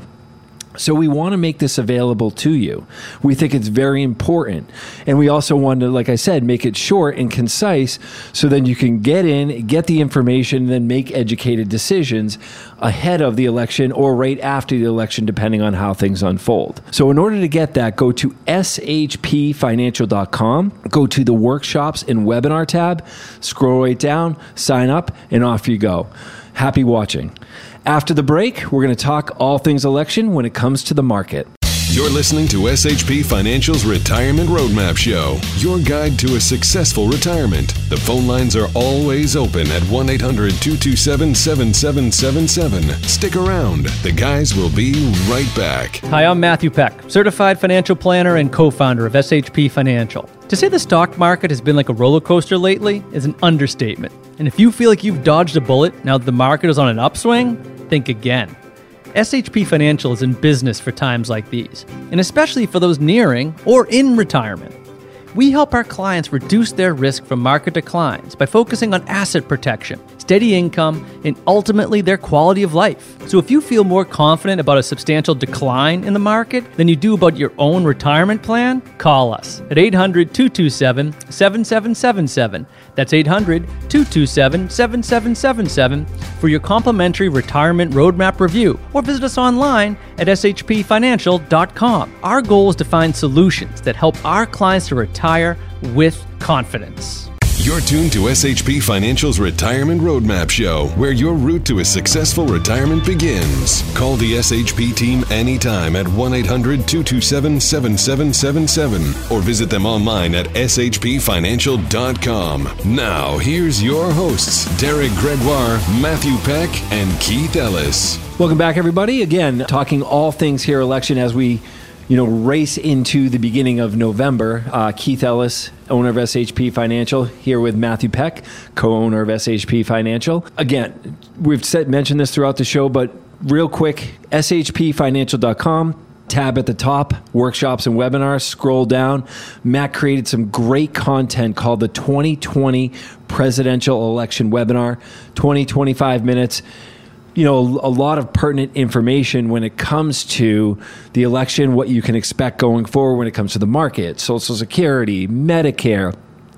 So we want to make this available to you. We think it's very important. And we also want to, like I said, make it short and concise so then you can get in, get the information, and then make educated decisions ahead of the election or right after the election, depending on how things unfold. So in order to get that, go to S H P financial dot com, go to the workshops and webinar tab, scroll right down, sign up, and off you go. Happy watching. After the break, we're going to talk all things election when it comes to the market. You're listening to S H P Financial's Retirement Roadmap Show, your guide to a successful retirement. The phone lines are always open at one eight hundred two two seven seven seven seven seven. Stick around. The guys will be right back. Hi, I'm Matthew Peck, certified financial planner and co-founder of S H P Financial. To say the stock market has been like a roller coaster lately is an understatement. And if you feel like you've dodged a bullet now that the market is on an upswing, think again. S H P Financial is in business for times like these, and especially for those nearing or in retirement. We help our clients reduce their risk from market declines by focusing on asset protection, steady income, and ultimately their quality of life. So if you feel more confident about a substantial decline in the market than you do about your own retirement plan, call us at eight hundred two two seven seven seven seven seven. That's eight hundred two two seven seven seven seven seven for your complimentary retirement roadmap review, or visit us online at S H P financial dot com. Our goal is to find solutions that help our clients to retire with confidence. You're tuned to S H P Financial's Retirement Roadmap Show, where your route to a successful retirement begins. Call the S H P team anytime at one eight hundred two two seven seven seven seven seven or visit them online at S H P financial dot com. Now, here's your hosts, Derek Gregoire, Matthew Peck, and Keith Ellis. Welcome back, everybody. Again, talking all things here election as we you know, race into the beginning of November. Uh, Keith Ellis, owner of S H P Financial, here with Matthew Peck, co-owner of S H P Financial. Again, we've said, mentioned this throughout the show, but real quick, S H P financial dot com, tab at the top, workshops and webinars, scroll down. Matt created some great content called the twenty twenty Presidential Election Webinar, twenty, twenty-five minutes. You know, a lot of pertinent information when it comes to the election, what you can expect going forward when it comes to the market, Social Security, Medicare,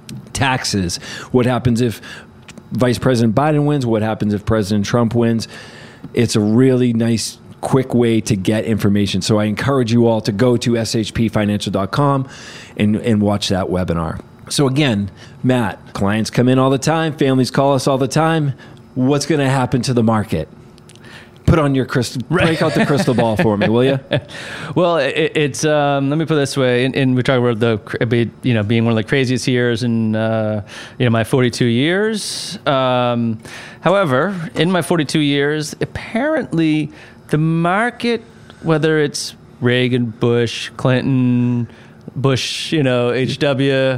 taxes, what happens if Vice President Biden wins, what happens if President Trump wins. It's a really nice, quick way to get information. So I encourage you all to go to S H P financial dot com and, and watch that webinar. So again, Matt, clients come in all the time, families call us all the time. What's going to happen to the market? Put on your crystal, break out the crystal ball for me, will you? Well, it, it's um, let me put it this way, and, and we're talking about the you know being one of the craziest years in uh, you know my forty-two years. Um, however, in my forty-two years, apparently the market, whether it's Reagan, Bush, Clinton, Bush, you know, H W, uh,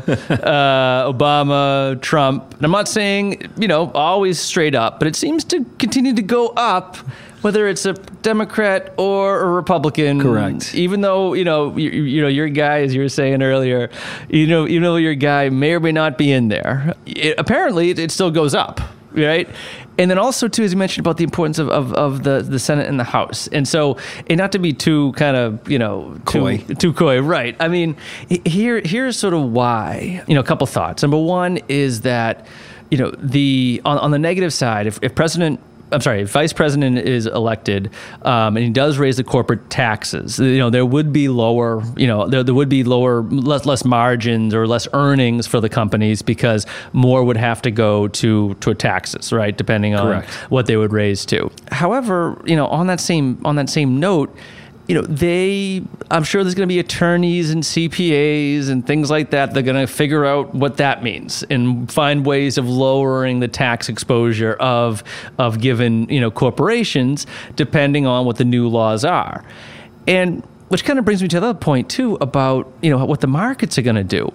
Obama, Trump. And I'm not saying, you know, always straight up, but it seems to continue to go up, whether it's a Democrat or a Republican. Correct. Even though, you know, you, you know, your guy, as you were saying earlier, you know, even though your guy may or may not be in there, it, apparently it, it still goes up, right? And then also, too, as you mentioned about the importance of, of, of the, the Senate and the House. And so, and not to be too kind of, you know, too coy, too coy, right. I mean, here here's sort of why, you know, a couple thoughts. Number one is that, you know, the on, on the negative side, if, if President I'm sorry, if Vice President is elected, um, and he does raise the corporate taxes, you know, there would be lower, you know, there, there would be lower, less, less margins or less earnings for the companies because more would have to go to, to taxes, right? Depending on Correct. what they would raise to. However, you know, on that same, on that same note, you know, they, I'm sure there's going to be attorneys and C P As and things like that. They're going to figure out what that means and find ways of lowering the tax exposure of, of given, you know, corporations, depending on what the new laws are. And which kind of brings me to the other point too about, you know, what the markets are going to do.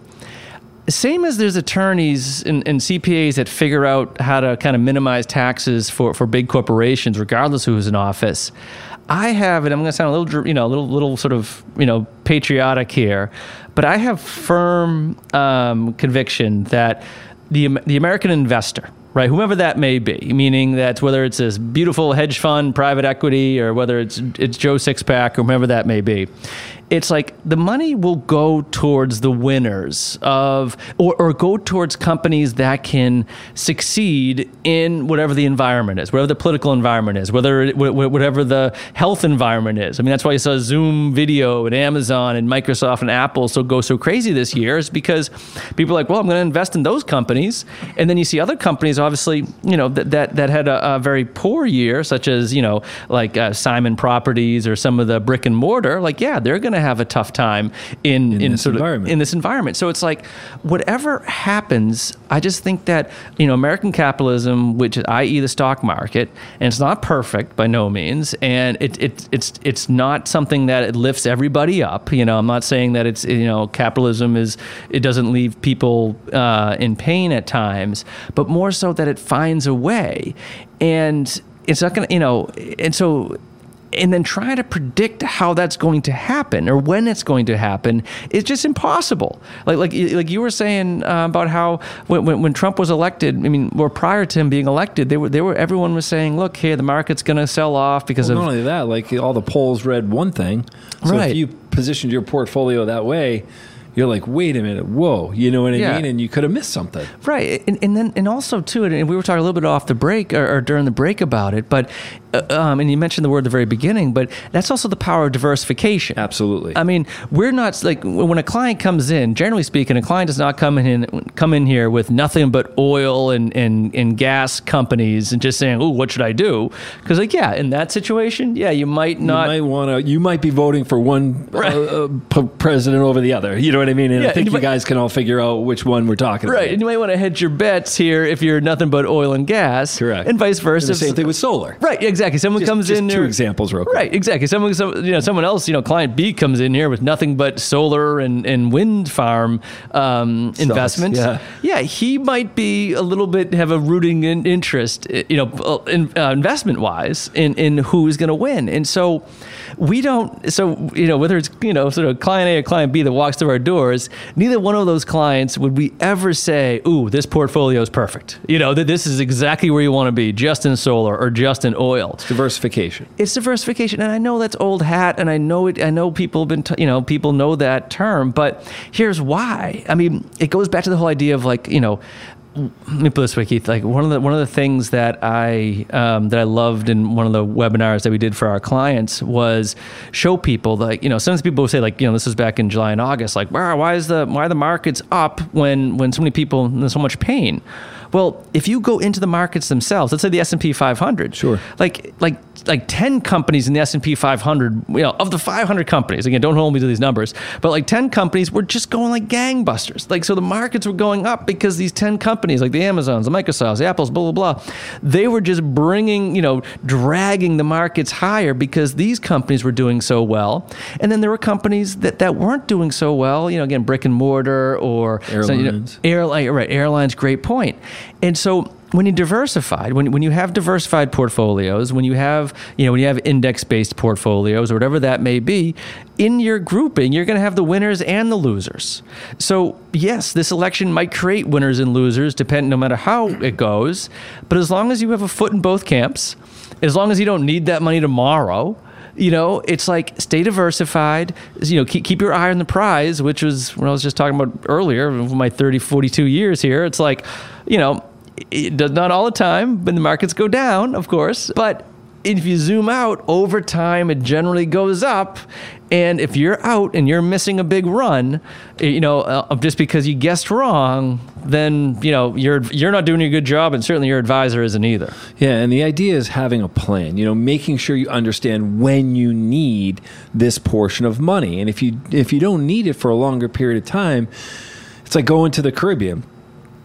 Same as there's attorneys and, and C P As that figure out how to kind of minimize taxes for, for big corporations, regardless of who's in office. I have, and I'm going to sound a little, you know, a little, little sort of, you know, patriotic here, but I have firm um, conviction that the the American investor, right, whomever that may be, meaning that whether it's this beautiful hedge fund, private equity, or whether it's it's Joe Sixpack or whomever that may be, it's like the money will go towards the winners of, or, or go towards companies that can succeed in whatever the environment is, whatever the political environment is, whether it, whatever the health environment is. I mean, that's why you saw Zoom Video and Amazon and Microsoft and Apple so go so crazy this year, is because people are like, well, I'm going to invest in those companies. And then you see other companies, obviously, you know, that that, that had a, a very poor year, such as, you know, like uh, Simon Properties or some of the brick and mortar. Like, yeah, they're going to have a tough time in, in, in this sort of environment. in this environment. So it's like, whatever happens, I just think that, you know, American capitalism, which that is the stock market, and it's not perfect by no means, and it, it it's it's not something that it lifts everybody up. You know, I'm not saying that it's, you know, capitalism is, it doesn't leave people uh, in pain at times, but more so that it finds a way, and it's not going to, you know, and so. And then try to predict how that's going to happen or when it's going to happen is just impossible. Like like like you were saying uh, about how when, when when Trump was elected, I mean, or prior to him being elected, they were they were everyone was saying, look, here the market's going to sell off because well, of not only that, like all the polls read one thing. So right. if you positioned your portfolio that way, you're like, wait a minute, whoa, you know what I yeah. mean? And you could have missed something. Right. And, and then, and also too, and we were talking a little bit off the break or, or during the break about it, but, uh, um, and you mentioned the word at the very beginning, but that's also the power of diversification. Absolutely. I mean, we're not, like, when a client comes in, generally speaking, a client does not come in, come in here with nothing but oil and, and, and gas companies and just saying, oh, what should I do? Because, like, yeah, in that situation, yeah, you might not. You might want to, you might be voting for one right. uh, p- president over the other. You know what I mean? And Yeah, I think and you you might, guys can all figure out which one we're talking right. about. Right, and you might want to hedge your bets here if you're nothing but oil and gas. Correct. And vice versa. And the same thing with solar. Right, exactly. Someone just, comes just in two there. examples real quick. Right, exactly. Someone, some, you know, someone else, you know, client B comes in here with nothing but solar and, and wind farm um, investments. Yeah. yeah, he might be a little bit, have a rooting in interest, you know, in, uh, investment-wise in, in who's going to win. And so we don't, so, you know, whether it's, you know, sort of client A or client B that walks through our doors, neither one of those clients would we ever say, ooh, this portfolio is perfect. You know, that this is exactly where you want to be, just in solar or just in oil. It's diversification. It's diversification. And I know that's old hat, and I know it, I know people have been, t- you know, people know that term, but here's why. I mean, it goes back to the whole idea of, like, you know, let me put it this way, Keith. Like one of the one of the things that I um, that I loved in one of the webinars that we did for our clients was show people, like, you know, sometimes people will say, like, you know, this was back in July and August, like, wow, why is the why are the markets up when when so many people in so much pain? Well, if you go into the markets themselves, let's say the S and P five hundred, sure, like like like ten companies in the S and P five hundred, you know, of the five hundred companies, again, don't hold me to these numbers, but like ten companies were just going like gangbusters. Like, so the markets were going up because these ten companies, like the Amazons, the Microsofts, the Apples, blah, blah, blah, they were just bringing, you know, dragging the markets higher because these companies were doing so well. And then there were companies that, that weren't doing so well, you know, again, brick and mortar or airlines. So, you know, airline, right, airlines, great point. And so when you diversified, when when you have diversified portfolios, when you have, you know, when you have index-based portfolios or whatever that may be, in your grouping, you're going to have the winners and the losers. So yes, this election might create winners and losers, depending, no matter how it goes. But as long as you have a foot in both camps, as long as you don't need that money tomorrow, you know, it's like stay diversified, you know, keep, keep your eye on the prize, which was what I was just talking about earlier, my thirty, forty-two years here. It's like, you know, it does not all the time when the markets go down, of course, but if you zoom out over time, it generally goes up. And if you're out and you're missing a big run, you know, uh, just because you guessed wrong, then, you know, you're you're not doing a good job, and certainly your advisor isn't either. Yeah, and the idea is having a plan, you know, making sure you understand when you need this portion of money. And if you if you don't need it for a longer period of time, it's like going to the Caribbean.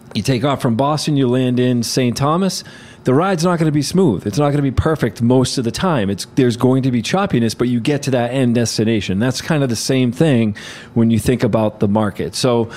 You take off from Boston, you land in Saint Thomas. The ride's not going to be smooth. It's not going to be perfect most of the time. It's there's going to be choppiness, but you get to that end destination. That's kind of the same thing when you think about the market. So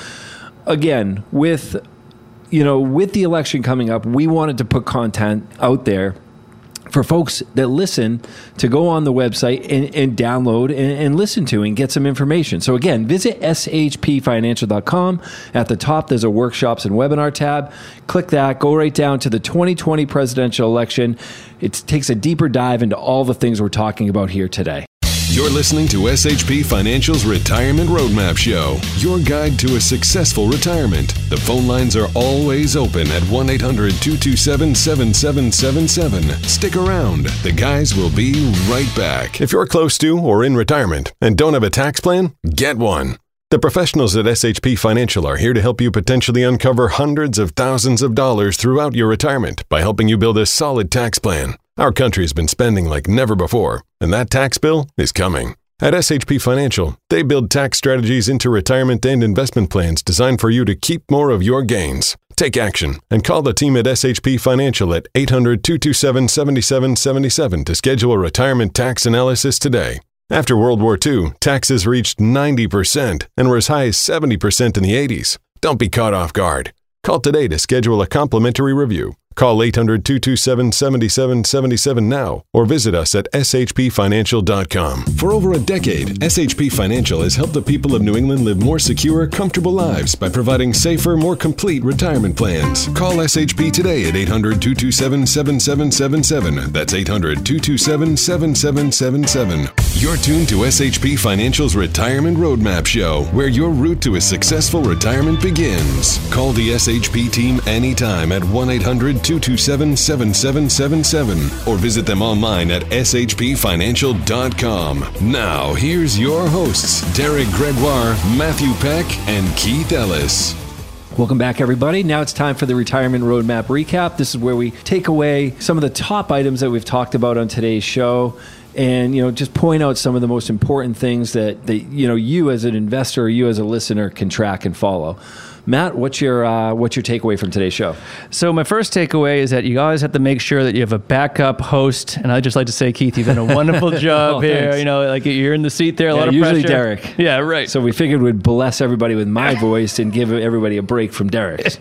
again, with you know, with the election coming up, we wanted to put content out there for folks that listen to go on the website and, and download and, and listen to and get some information. So again, visit S H P financial dot com. At the top, there's a workshops and webinar tab. Click that, go right down to the twenty twenty presidential election. It takes a deeper dive into all the things we're talking about here today. You're listening to S H P Financial's Retirement Roadmap Show, your guide to a successful retirement. The phone lines are always open at one eight hundred two two seven seven seven seven seven. Stick around. The guys will be right back. If you're close to or in retirement and don't have a tax plan, get one. The professionals at S H P Financial are here to help you potentially uncover hundreds of thousands of dollars throughout your retirement by helping you build a solid tax plan. Our country has been spending like never before, and that tax bill is coming. At S H P Financial, they build tax strategies into retirement and investment plans designed for you to keep more of your gains. Take action and call the team at S H P Financial at eight hundred two two seven seven seven seven seven to schedule a retirement tax analysis today. After World War Two, taxes reached ninety percent and were as high as seventy percent in the eighties. Don't be caught off guard. Call today to schedule a complimentary review. Call eight hundred two two seven seven seven seven seven now or visit us at S H P financial dot com. For over a decade, S H P Financial has helped the people of New England live more secure, comfortable lives by providing safer, more complete retirement plans. Call S H P today at eight hundred two two seven seven seven seven seven. That's eight hundred two two seven seven seven seven seven. You're tuned to S H P Financial's Retirement Roadmap Show, where your route to a successful retirement begins. Call the S H P team anytime at one eight hundred two two seven seven seven seven seven or visit them online at S H P financial dot com. Now, here's your hosts, Derek Gregoire, Matthew Peck, and Keith Ellis. Welcome back, everybody. Now it's time for the Retirement Roadmap Recap. This is where we take away some of the top items that we've talked about on today's show and, you know, just point out some of the most important things that, that you know, you as an investor or you as a listener can track and follow. Matt, what's your uh, what's your takeaway from today's show? So my first takeaway is that you always have to make sure that you have a backup host. And I'd just like to say, Keith, you've done a wonderful job oh, here. You know, like you're in the seat there, a yeah, lot of usually pressure. Derek. Yeah, right. So we figured we'd bless everybody with my voice and give everybody a break from Derek's.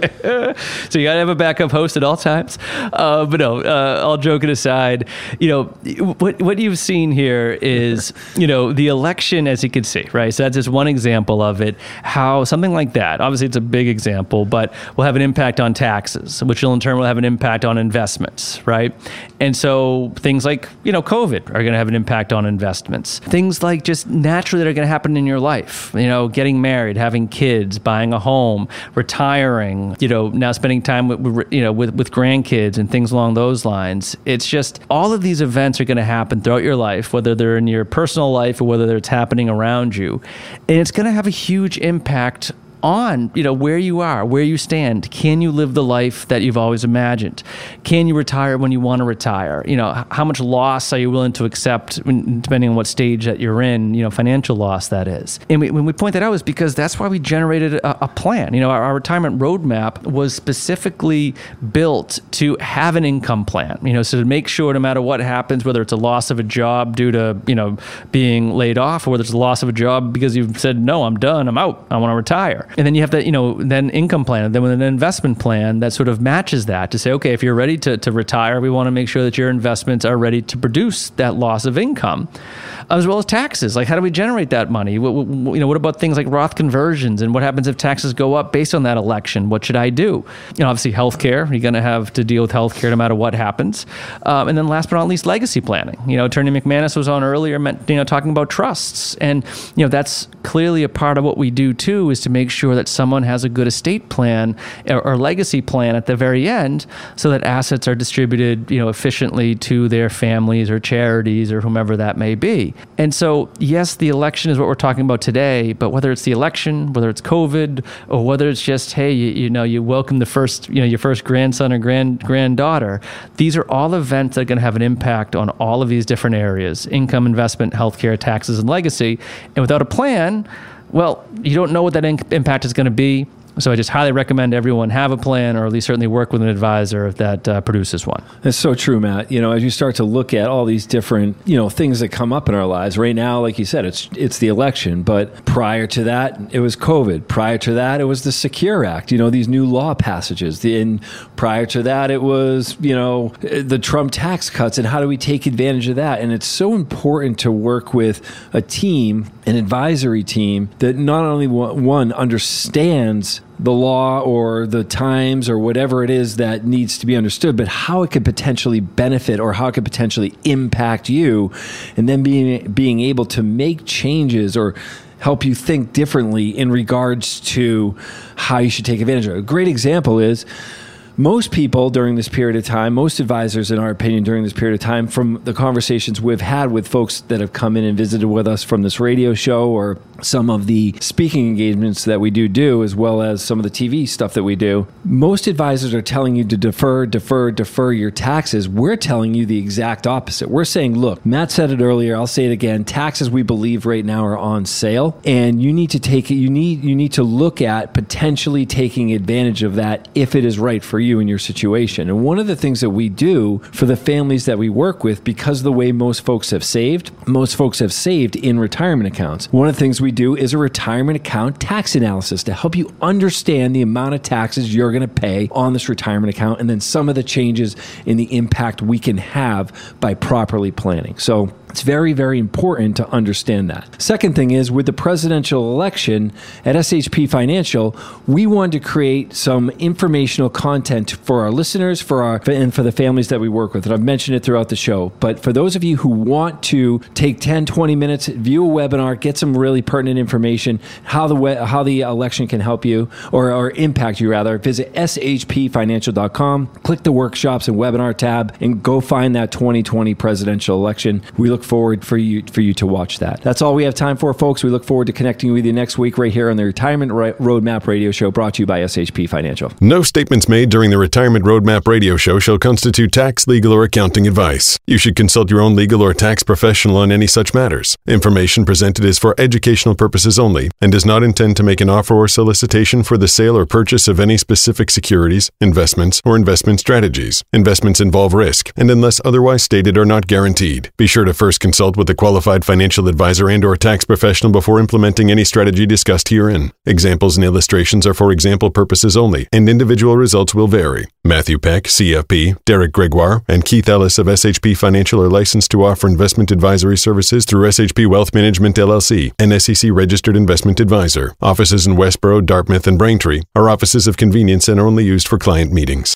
So you got to have a backup host at all times. Uh, but no, uh, all joking aside, you know, what what you've seen here is, you know, the election, as you can see, right? So that's just one example of it, how something like that, obviously it's a big example, but will have an impact on taxes, which will in turn will have an impact on investments, right? And so things like, you know, COVID are going to have an impact on investments. Things like just naturally that are going to happen in your life, you know, getting married, having kids, buying a home, retiring, you know, now spending time with, you know, with, with grandkids and things along those lines. It's just all of these events are going to happen throughout your life, whether they're in your personal life or whether it's happening around you. And it's going to have a huge impact on, you know, where you are, where you stand. Can you live the life that you've always imagined? Can you retire when you want to retire? You know, how much loss are you willing to accept, when, depending on what stage that you're in, you know, financial loss that is. And we, when we point that out is because that's why we generated a, a plan. You know, our, our retirement roadmap was specifically built to have an income plan, you know, so to make sure no matter what happens, whether it's a loss of a job due to, you know, being laid off, or whether it's a loss of a job because you've said, no, I'm done, I'm out, I want to retire. And then you have that, you know, then income plan, and then with an investment plan that sort of matches that to say, okay, if you're ready to, to retire, we want to make sure that your investments are ready to produce that loss of income, as well as taxes. Like, how do we generate that money? What, what, you know, what about things like Roth conversions, and what happens if taxes go up based on that election? What should I do? You know, obviously healthcare, you're going to have to deal with healthcare no matter what happens. Um, and then last but not least, legacy planning. You know, Attorney McManus was on earlier, you know, talking about trusts. And, you know, that's clearly a part of what we do too, is to make sure that someone has a good estate plan or, or legacy plan at the very end, so that assets are distributed, you know, efficiently to their families or charities or whomever that may be. And so, yes, the election is what we're talking about today, but whether it's the election, whether it's COVID, or whether it's just, hey, you, you know, you welcome the first, you know, your first grandson or grand granddaughter, these are all events that are going to have an impact on all of these different areas: income, investment, healthcare, taxes, and legacy. And without a plan, well, you don't know what that in- impact is going to be. So I just highly recommend everyone have a plan, or at least certainly work with an advisor that uh, produces one. That's so true, Matt. You know, as you start to look at all these different, you know, things that come up in our lives right now, like you said, it's it's the election. But prior to that, it was COVID. Prior to that, it was the Secure Act. You know, these new law passages. The, and prior to that, it was, you know, the Trump tax cuts, and how do we take advantage of that? And it's so important to work with a team, an advisory team, that not only one understands the law or the times or whatever it is that needs to be understood, but how it could potentially benefit or how it could potentially impact you, and then being being able to make changes or help you think differently in regards to how you should take advantage of it. A great example is most people during this period of time, most advisors, in our opinion, during this period of time, from the conversations we've had with folks that have come in and visited with us from this radio show, or some of the speaking engagements that we do do, as well as some of the T V stuff that we do, most advisors are telling you to defer, defer, defer your taxes. We're telling you the exact opposite. We're saying, look, Matt said it earlier, I'll say it again, taxes, we believe right now, are on sale, and you need to take it, you need, you need to look at potentially taking advantage of that if it is right for you. you in your situation. And one of the things that we do for the families that we work with, because of the way most folks have saved, most folks have saved in retirement accounts. One of the things we do is a retirement account tax analysis to help you understand the amount of taxes you're going to pay on this retirement account, and then some of the changes in the impact we can have by properly planning. So it's very, very important to understand that. Second thing is, with the presidential election at S H P Financial, we wanted to create some informational content for our listeners, for our and for the families that we work with. And I've mentioned it throughout the show. But for those of you who want to take ten, twenty minutes, view a webinar, get some really pertinent information, how the how the election can help you or, or impact you, rather, visit S H P financial dot com, click the workshops and webinar tab, and go find that twenty twenty presidential election. We look forward for you for you to watch that. That's all we have time for, folks. We look forward to connecting with you next week right here on the Retirement Roadmap Radio Show, brought to you by S H P Financial. No statements made during the Retirement Roadmap Radio Show shall constitute tax, legal, or accounting advice. You should consult your own legal or tax professional on any such matters. Information presented is for educational purposes only and does not intend to make an offer or solicitation for the sale or purchase of any specific securities, investments, or investment strategies. Investments involve risk and, unless otherwise stated, are not guaranteed. Be sure to first consult with a qualified financial advisor and or tax professional before implementing any strategy discussed herein. Examples and illustrations are for example purposes only, and individual results will vary. Matthew Peck, C F P, Derek Gregoire, and Keith Ellis of S H P Financial are licensed to offer investment advisory services through S H P Wealth Management, L L C, an S E C-registered investment advisor. Offices in Westboro, Dartmouth, and Braintree are offices of convenience and are only used for client meetings.